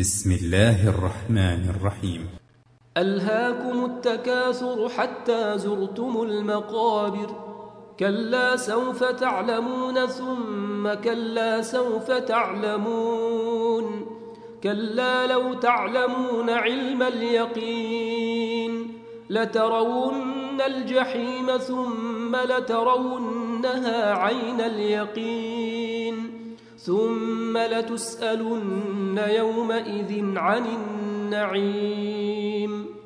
بسم الله الرحمن الرحيم. ألهاكم التكاثر حتى زرتم المقابر، كلا سوف تعلمون ثم كلا سوف تعلمون، كلا لو تعلمون علم اليقين لترون الجحيم ثم لترونها عين اليقين ثم لتسألن يومئذ عن النعيم.